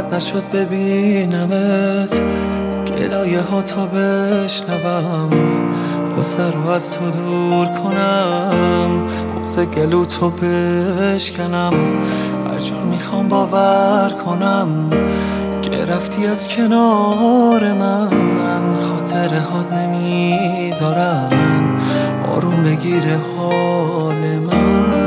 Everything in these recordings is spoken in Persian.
ساعت نشد ببینمت، گلایه ها تا بشنوم، غصه رو از تو دور کنم، بغض گلو تو بشکنم. هر جور میخوام باور کنم که رفتی از کنار من، خاطره هات نمیذارن آروم بگیره حال من.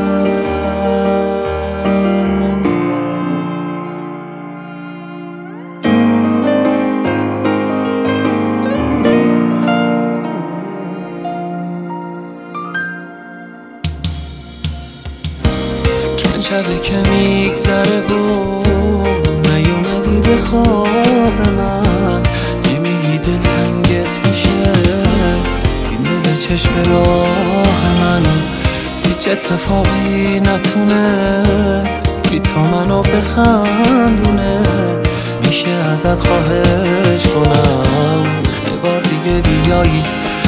چند شبه که میگذره و نیومدی به خواب من، نمیگی دل تنگت میشه این دل چشم راه من، هیچ اتفاقی نتونست بی تا منو بخندونه. میشه ازت خواهش کنم یه بار دیگه بیایی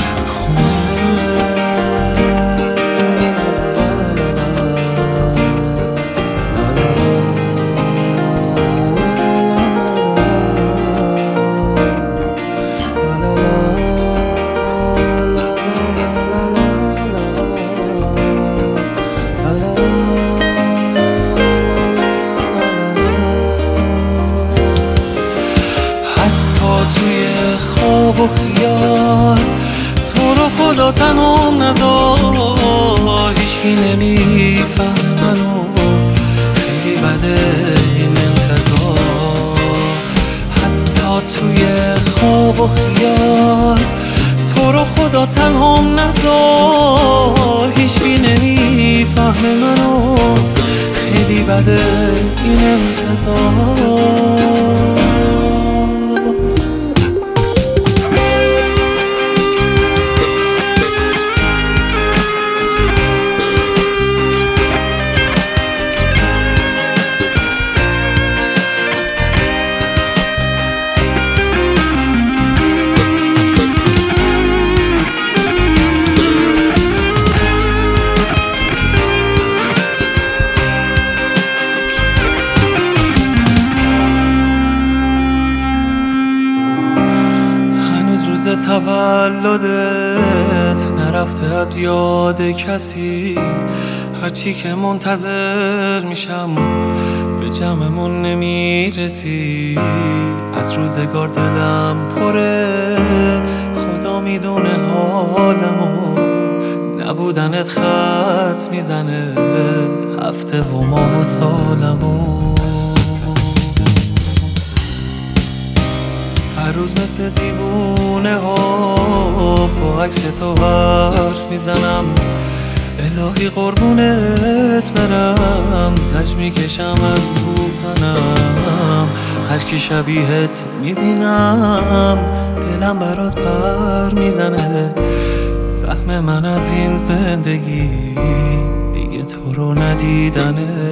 توی خواب و خیال، تو رو خدا تنهام نذار، هیچکی نمیفهمه منو، خیلی بده این انتظار. حتی توی خواب و خیال، تو رو خدا تنهام نذار، هیچکی نمیفهمه منو، خیلی بده این انتظار. روز تولدت نرفته از یاد کسی، هرچی که منتظر میشم به جمعمون نمیرسی. از روزگار دلم پره، خدا میدونه حالمو، نبودنت خط میزنه هفته و ماه و سالمو. هر روز مثل دیوونه ها با عکس تو حرف میزنم، الهی قربونت برم، زج میکشم از بودنم. هر کی شبیهت میبینم دلم برات پر میزنه، سهم من از این زندگی دیگه تو رو ندیدنه.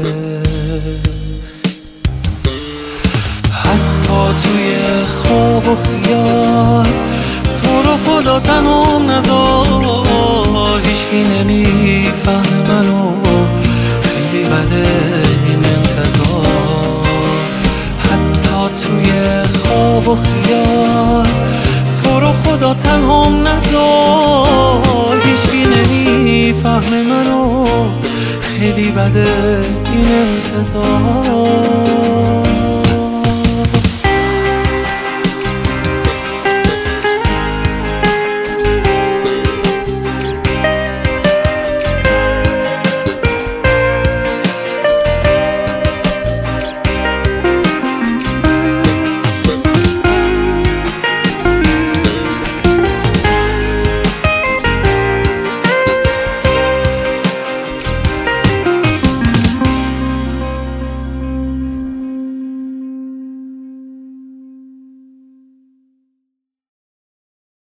حتی توی خواب و خیال، تو رو خدا تنهام نذار، هیچکی نمیفهمه منو، خیلی بده این انتظار. حتی توی خواب و خیال، تو رو خدا تنهام نذار، هیچکی نمیفهمه منو، خیلی بده این انتظار.